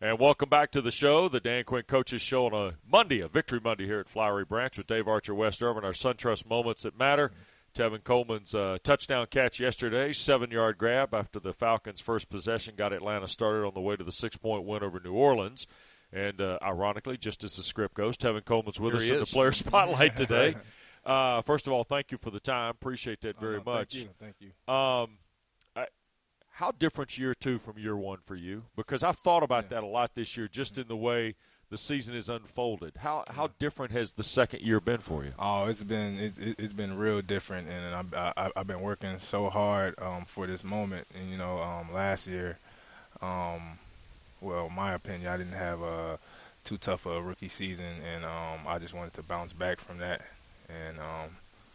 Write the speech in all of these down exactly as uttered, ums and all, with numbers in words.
And welcome back to the show, the Dan Quinn Coaches Show on a Monday, a Victory Monday here at Flowery Branch with Dave Archer, West Irvin, our SunTrust Moments That Matter. Tevin Coleman's uh, touchdown catch yesterday, seven-yard grab after the Falcons' first possession got Atlanta started on the way to the six-point win over New Orleans. And uh, ironically, just as the script goes, Tevin Coleman's with Here us he in is. the player spotlight today. Uh, first of all, thank you for the time. Appreciate that very oh, no, much. Thank you. Thank you. Um, I, how different's year two from year one for you? Because I've thought about Yeah. that a lot this year, just in the way the season is unfolded. How how different has the second year been for you? Oh, it's been it, it, it's been real different, and I've I, I've been working so hard um, for this moment. And you know, um, last year, um, well, in my opinion, I didn't have a too tough a rookie season, and um, I just wanted to bounce back from that, and um,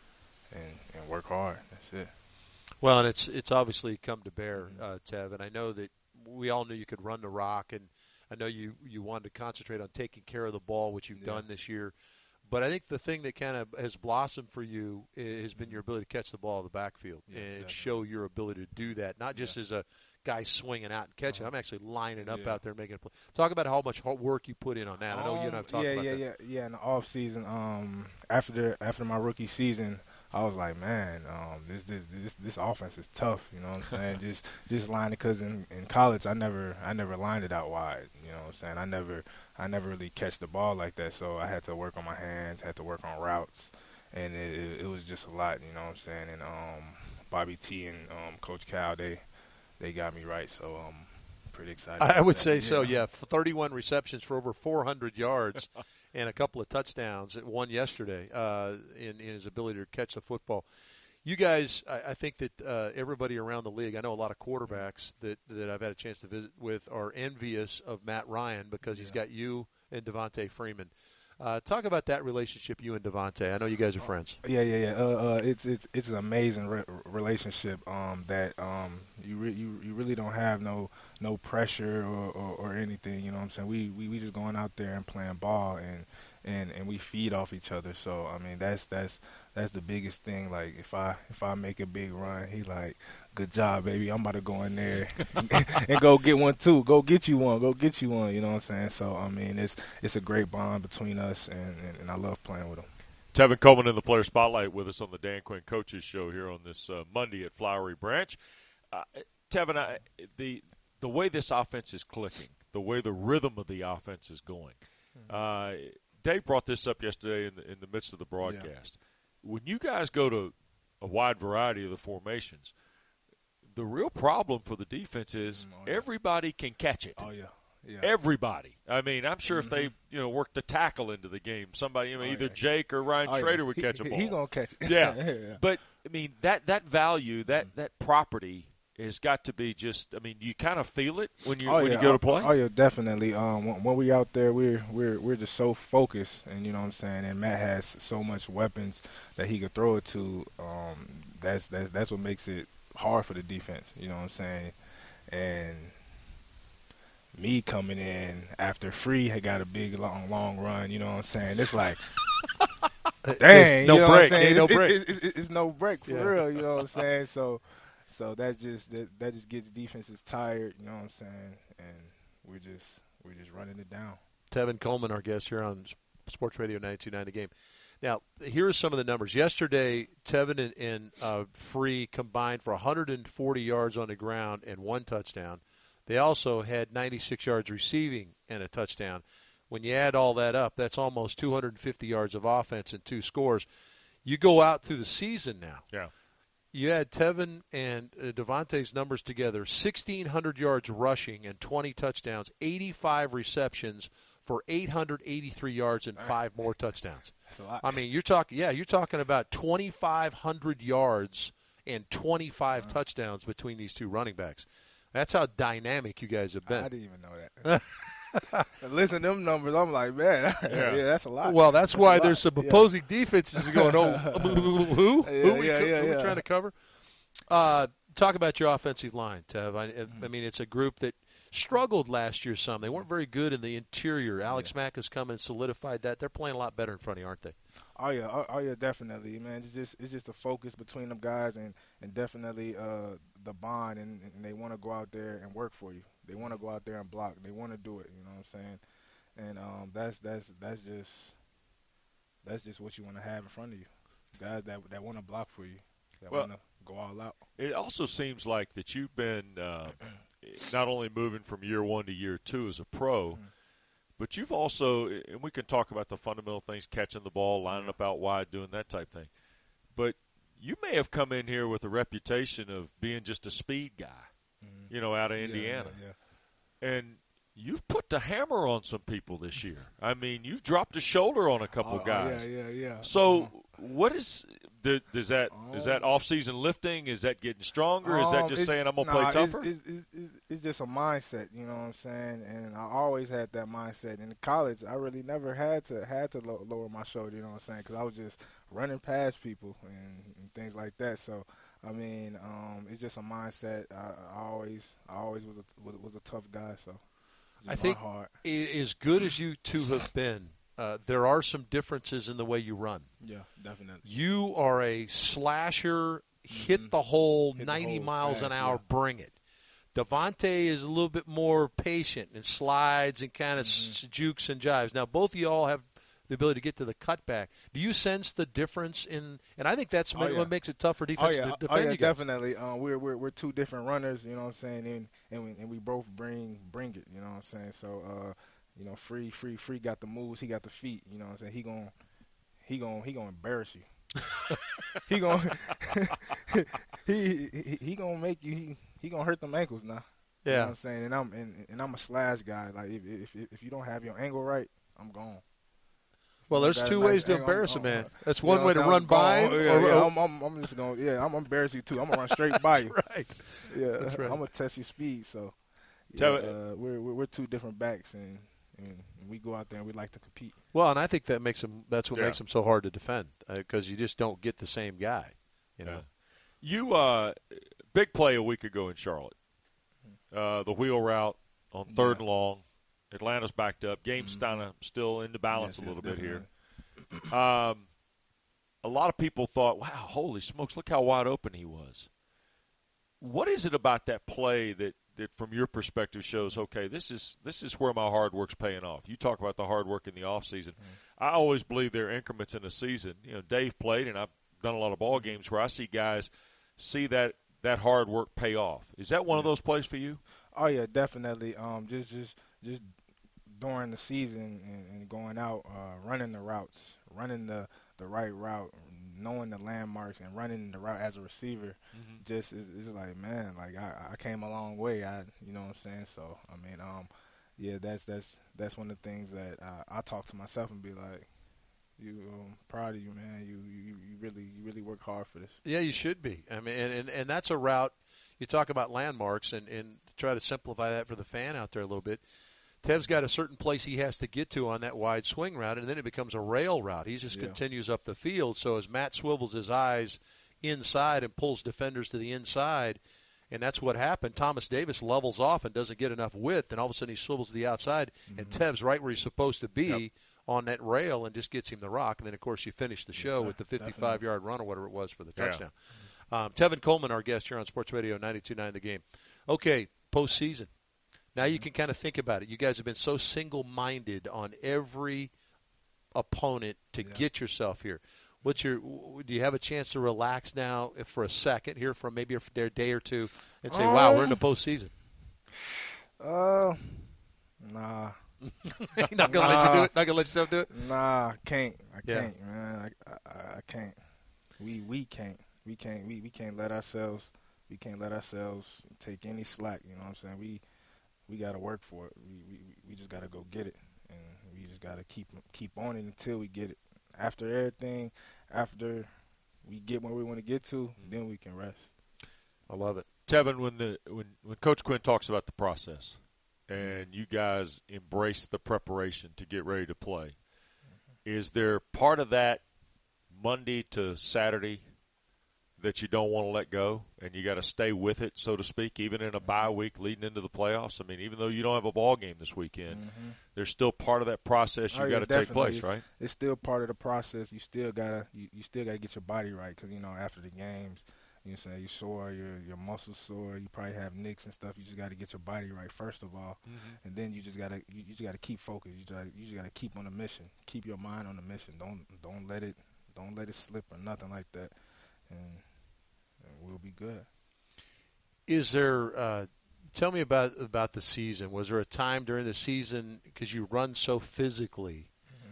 and and work hard. That's it. Well, and it's it's obviously come to bear, uh, Tev, and I know that we all knew you could run the rock, and I know you, you wanted to concentrate on taking care of the ball, which you've Yeah. done this year. But I think the thing that kind of has blossomed for you i- has been your ability to catch the ball in the backfield Yes, and definitely. show your ability to do that, not just Yeah. as a guy swinging out and catching. Uh-huh. I'm actually lining up Yeah. out there and making a play. Talk about how much hard work you put in on that. I know you and I have talked yeah, about yeah, that. yeah, yeah. In the off season, um, after the after my rookie season, I was like, man, um, this this this this offense is tough. You know what I'm saying? just just lining, because in, in college, I never I never lined it out wide. You know what I'm saying? I never I never really catch the ball like that. So I had to work on my hands, had to work on routes, and it it, it was just a lot. You know what I'm saying? And um, Bobby T and um, Coach Cal, they they got me right. So um. Pretty excited. I about would that. say so, yeah. thirty-one receptions for over four hundred yards and a couple of touchdowns. One yesterday uh, in, in his ability to catch the football. You guys, I, I think that uh, everybody around the league, I know a lot of quarterbacks that, that I've had a chance to visit with are envious of Matt Ryan because he's Yeah. got you and Devontae Freeman. Uh, talk about that relationship, you and Devontae. I know you guys are friends. Yeah, yeah, yeah. Uh, uh, it's it's it's an amazing re- relationship. Um, that um, you re- you you really don't have no no pressure or, or, or anything. You know what I'm saying? We, we we just going out there and playing ball, and, and, and we feed off each other. So I mean, that's that's that's the biggest thing. Like if I if I make a big run, he like, good job, baby. I'm about to go in there and, and go get one too. Go get you one. Go get you one. You know what I'm saying? So I mean, it's it's a great bond between us, and, and, and I love playing with him. Tevin Coleman in the player spotlight with us on the Dan Quinn Coaches Show here on this uh, Monday at Flowery Branch. Uh, Tevin, I, the the way this offense is clicking, the way the rhythm of the offense is going. Uh, Dave brought this up yesterday in the, in the midst of the broadcast. Yeah. When you guys go to a wide variety of the formations, the real problem for the defense is oh, yeah. everybody can catch it. Oh yeah. Yeah. Everybody. I mean, I'm sure mm-hmm. if they, you know, worked the tackle into the game, somebody, I mean, oh, either yeah. Jake or Ryan oh, Schrader yeah. would he, catch a ball. He's going to catch it. Yeah. yeah. But, I mean, that, that value, that, that property has got to be just, I mean, you kind of feel it when you oh, when yeah. you go to play? Oh, yeah, definitely. Um, when, when we out there, we're, we're, we're just so focused, and you know what I'm saying, and Matt has so much weapons that he could throw it to. Um, that's, that's, that's what makes it hard for the defense, you know what I'm saying? And me coming in after Free had got a big, long, long run, you know what I'm saying? It's like, dang, no you know break. what I'm saying? Ain't no it's, break. It's, it's, it's, it's no break for Yeah. real, you know what I'm saying? So, so that's just that, that just gets defenses tired, you know what I'm saying? And we're just we're just running it down. Tevin Coleman, our guest here on Sports Radio ninety-two point nine The Game. Now, here are some of the numbers. Yesterday, Tevin and, and uh, Free combined for one hundred forty yards on the ground and one touchdown. They also had ninety-six yards receiving and a touchdown. When you add all that up, that's almost two hundred fifty yards of offense and two scores. You go out through the season now. Yeah. You add Tevin and uh, Devontae's numbers together, sixteen hundred yards rushing and twenty touchdowns, eighty-five receptions for eight hundred eighty-three yards and five more touchdowns. That's a lot. I mean, you're talking, yeah, you're talking about twenty-five hundred yards and twenty-five uh-huh. touchdowns between these two running backs. That's how dynamic you guys have been. I didn't even know that. Listen to them numbers, I'm like, man, yeah, yeah that's a lot. Well, that's, that's why there's some opposing yeah. defenses going, oh, who? Yeah, who are we, yeah, yeah, who yeah. we trying to cover? Uh, talk about your offensive line, Tev. I, Mm-hmm. I mean, it's a group that struggled last year some. They weren't very good in the interior. Alex yeah. Mack has come and solidified that. They're playing a lot better in front of you, aren't they? Oh yeah, oh, oh yeah, definitely, man. It's just it's just a focus between them guys, and and definitely uh, the bond, and, and they want to go out there and work for you. They want to go out there and block. They want to do it. You know what I'm saying? And um, that's that's that's just that's just what you want to have in front of you. Guys that that want to block for you, that Well, want to go all out. It also seems like that you've been uh, not only moving from year one to year two as a pro, Mm-hmm. but you've also, and we can talk about the fundamental things, catching the ball, lining up out wide, doing that type thing. But you may have come in here with a reputation of being just a speed guy, Mm-hmm. you know, out of Yeah, Indiana. Yeah, yeah. And you've put the hammer on some people this year. I mean, you've dropped a shoulder on a couple Oh, oh, guys. yeah, yeah, yeah. So, Um, what is th- does that is that Um, off-season lifting? Is that getting stronger? Is that Um, just it's- saying I'm gonna nah, play it's- tougher? It's, it's, it's, it's just a mindset, you know what I'm saying? And I always had that mindset. In college, I really never had to had to lo- lower my shoulder, you know what I'm saying? Because I was just running past people and, and things like that. So, I mean, um, it's just a mindset. I, I always I always was a was, was a tough guy. So, it's I just think my heart. I- as good as you two have been, uh, there are some differences in the way you run. Yeah, definitely. You are a slasher, hit Mhm. the hole Hit the ninety hole miles an fast, hour, yeah. bring it. Devontae is a little bit more patient and slides and kind of Mhm. jukes and jives. Now, both of y'all have the ability to get to the cutback. Do you sense the difference in? And I think that's Oh, what yeah. makes it tough for Oh defense yeah, to oh, defend yeah, you guys. definitely. Um, we're we're we're two different runners, you know what I'm saying, and and we, and we both bring bring it, you know what I'm saying. So, uh, you know, free free free got the moves, he got the feet, you know what I'm saying. He gon' he gon' he gonna embarrass you. he gon' he, he he gonna make you he, he gonna hurt them ankles now. You know Yeah. what I'm saying, and I'm and, and I'm a slash guy. Like if if if you don't have your angle right, I'm gone. Well, there's Got a two nice ways to angle, embarrass I'm- a man. I'm- That's You one know way what to I'm run saying? by I'm him. gone. Yeah, or- yeah, or- I'm, I'm, I'm just gonna, yeah, I'm gonna embarrass you too. I'm gonna run straight by you. right. Yeah, That's right. I'm gonna test your speed. So, yeah, Tell- uh, we're, we're we're two different backs, and, and we go out there and we like to compete. Well, and I think that makes him. That's what Yeah. makes him so hard to defend because you just don't get the same guy. You know. Yeah. You uh, big play a week ago in Charlotte. Uh, the wheel route on third Yeah. and long. Atlanta's backed up. Game's Mhm. kind of still in the balance Yes, a little yes, bit here. definitely. Um, a lot of people thought, wow, holy smokes, look how wide open he was. What is it about that play that, that from your perspective shows, okay, this is this is where my hard work's paying off? You talk about the hard work in the offseason. Mm-hmm. I always believe there are increments in a season. You know, Dave played, and I've done a lot of ball games where I see guys see that, that hard work pay off. Is that one of Yeah. those plays for you? Oh yeah, definitely. Um, just just just during the season and, and going out, uh, running the routes, running the, the right route, knowing the landmarks, and running the route as a receiver. Mm-hmm. Just it's, it's like, man, like I, I came a long way. I you know what I'm saying. So I mean, um, yeah, that's that's that's one of the things that I, I talk to myself and be like, you, um, proud of you, man. You you you really you really work hard for this. Yeah, you should be. I mean, and, and, and that's a route. You talk about landmarks and, and try to simplify that for the fan out there a little bit. Tev's got a certain place he has to get to on that wide swing route, and then it becomes a rail route. He just Yeah. continues up the field. So as Matt swivels his eyes inside and pulls defenders to the inside, and that's what happened. Thomas Davis levels off and doesn't get enough width, and all of a sudden he swivels to the outside, Mm-hmm. and Tev's right where he's supposed to be Yep. on that rail and just gets him the rock. And then, of course, you finish the Yes, show sir. with the fifty-five-yard run or whatever it was for the Yeah. touchdown. Um, Tevin Coleman, our guest here on Sports Radio ninety-two point nine The Game. Okay, postseason. Now you can kind of think about it. You guys have been so single-minded on every opponent to Yeah. get yourself here. What's your? w- Do you have a chance to relax now if for a second here for maybe a day or two and say, "Wow, we're in the Um, postseason"? Uh, nah, You're not gonna let you do it. Not gonna let yourself do it. nah, I can't. I Yeah. can't, man. I, I I can't. We we can't. We can't. We we can't let ourselves. We can't let ourselves take any slack. You know what I'm saying? We we got to work for it. We we we just got to go get it, and we just got to keep keep on it until we get it. After everything, after we get where we want to get to, then we can rest. I love it. Tevin, when the when, when Coach Quinn talks about the process and you guys embrace the preparation to get ready to play, is there part of that Monday to Saturday that you don't want to let go and you got to stay with it, so to speak, even in a bye week leading into the playoffs? I mean, even though you don't have a ball game this weekend, Mhm. there's still part of that process you Oh, got yeah, to take definitely. place, right? It's still part of the process. You still gotta you, you still gotta get your body right because you know after the games, You know, say you're sore, your your muscles sore, you probably have nicks and stuff. You just got to get your body right first of all, Mm-hmm. and then you just gotta you, you just gotta keep focused. You just you just gotta keep on the mission. Keep your mind on the mission. Don't don't let it don't let it slip or nothing like that, and, and we'll be good. Is there? Uh, tell me about about the season. Was there a time during the season, because you run so physically?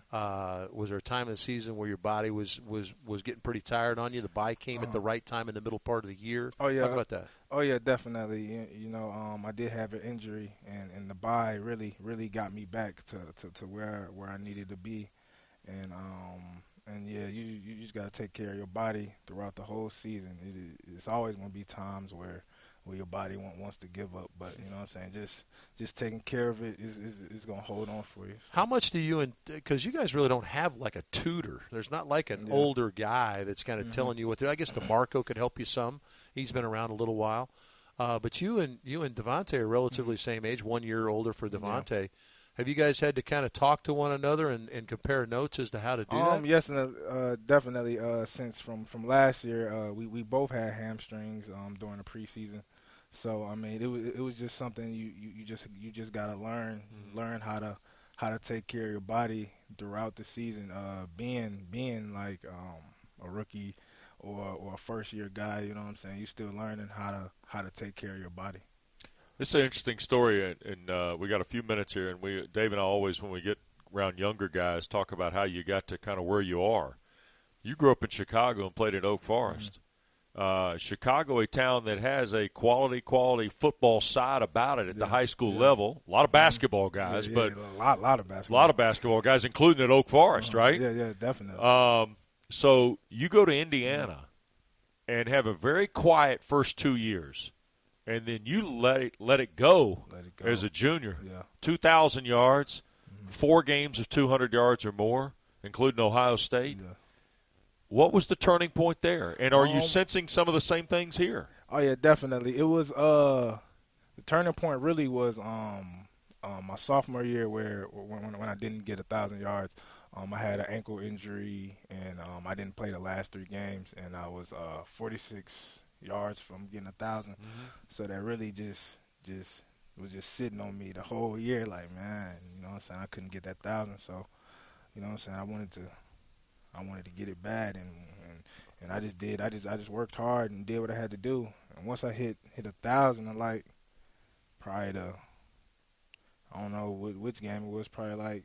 Uh, was there a time in the season where your body was, was, was getting pretty tired on you? The bye came uh-huh. at the right time in the middle part of the year. Oh yeah, talk about that. Oh yeah, definitely. You, you know, um, I did have an injury, and, and the bye really really got me back to, to, to where where I needed to be, and um and yeah, you you just gotta take care of your body throughout the whole season. It, it's always gonna be times where. where your body want, wants to give up, but you know what I'm saying. Just, just taking care of it is is, is gonna hold on for you. So. How much do you and because you guys really don't have like a tutor. There's not like an Yeah. older guy that's kind of Mm-hmm. telling you what to do. I guess DeMarco could help you some. He's been around a little while, uh, but you and you and Devontae are relatively same age, one year older for Devontae. Yeah. Have you guys had to kind of talk to one another and, and compare notes as to how to do um, that? Yes, uh, definitely. Uh, since from, from last year, uh, we, we both had hamstrings um, during the preseason. So I mean, it was it was just something you, you, you just you just gotta learn mm-hmm. learn how to how to take care of your body throughout the season. Uh, being being like um, a rookie or or a first year guy, you know what I'm saying. You still learning how to how to take care of your body. This is an interesting story, and, and uh, we got a few minutes here. And we Dave and I always, when we get around younger guys, talk about how you got to kind of where you are. You grew up in Chicago and played at Oak Forest. Mm-hmm. Uh, Chicago, a town that has a quality, quality football side about it at yeah, the high school yeah. level. A lot of basketball guys, yeah, yeah, but a lot, lot of basketball. A lot of basketball guys, including at Oak Forest, uh-huh. right? Yeah, yeah, definitely. Um, so you go to Indiana and have a very quiet first two years, and then you let it let it go, let it go. as a junior. Yeah. two thousand yards, mm-hmm. four games of two hundred yards or more, including Ohio State. Yeah. What was the turning point there? And are um, you sensing some of the same things here? Oh yeah, definitely. It was uh the turning point really was um, um my sophomore year where when when I didn't get a thousand yards, um I had an ankle injury and um I didn't play the last three games and I was uh forty-six yards from getting a thousand. Mm-hmm. So that really just just was just sitting on me the whole year, like man, you know what I'm saying, I couldn't get that thousand, so you know what I'm saying, I wanted to I wanted to get it bad, and, and and I just did. I just I just worked hard and did what I had to do. And once I hit hit a thousand, I like probably the I don't know which, which game it was. Probably like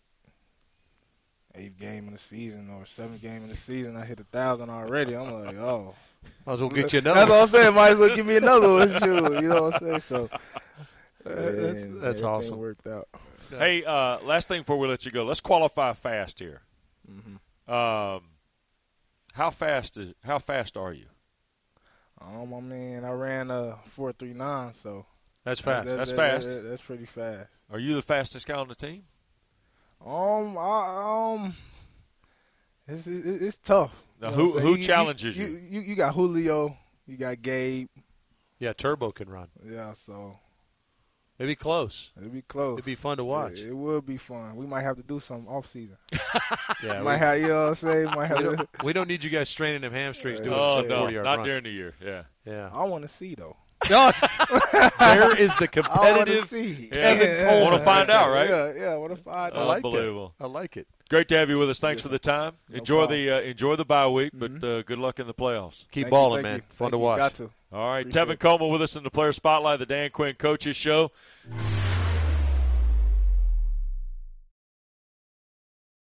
eighth game of the season or seventh game of the season. I hit a thousand already. I'm like, oh, might as well get you another. That's what I'm saying. Might as well give me another one. Shoot, you know what I'm saying? So uh, that's that's awesome. Worked out. Hey, uh, last thing before we let you go, let's qualify fast here. Mm-hmm. Um, how fast is how fast are you? Um, I mean, I ran a four three nine, so that's fast. That, that's that, fast. That, that, that's pretty fast. Are you the fastest guy on the team? Um, I, um, it's it, it's tough. Now, who who you, challenges you? You, you? You got Julio, you got Gabe. Yeah, Turbo can run. Yeah, so. It'd be close. It'd be close. It'd be fun to watch. It, it would be fun. We might have to do something off season. yeah, might we, have, you know what I'm saying? Might have we, to. don't, we don't need you guys straining them hamstrings doing oh, a no, forty-yard not run. during the year. Yeah, yeah. I want to see though. There is the competitive. Yeah. Yeah. Want to find out, right? Yeah, yeah. Want to find out. I like Unbelievable. It. I like it. Great to have you with us. Thanks yes, for the time. No enjoy problem. the uh, enjoy the bye week, but mm-hmm. uh, good luck in the playoffs. Keep thank balling, you, man. You. Fun thank to you. watch. Got to. All right, Appreciate Tevin it. Coleman with us in the Player Spotlight, the Dan Quinn Coaches Show.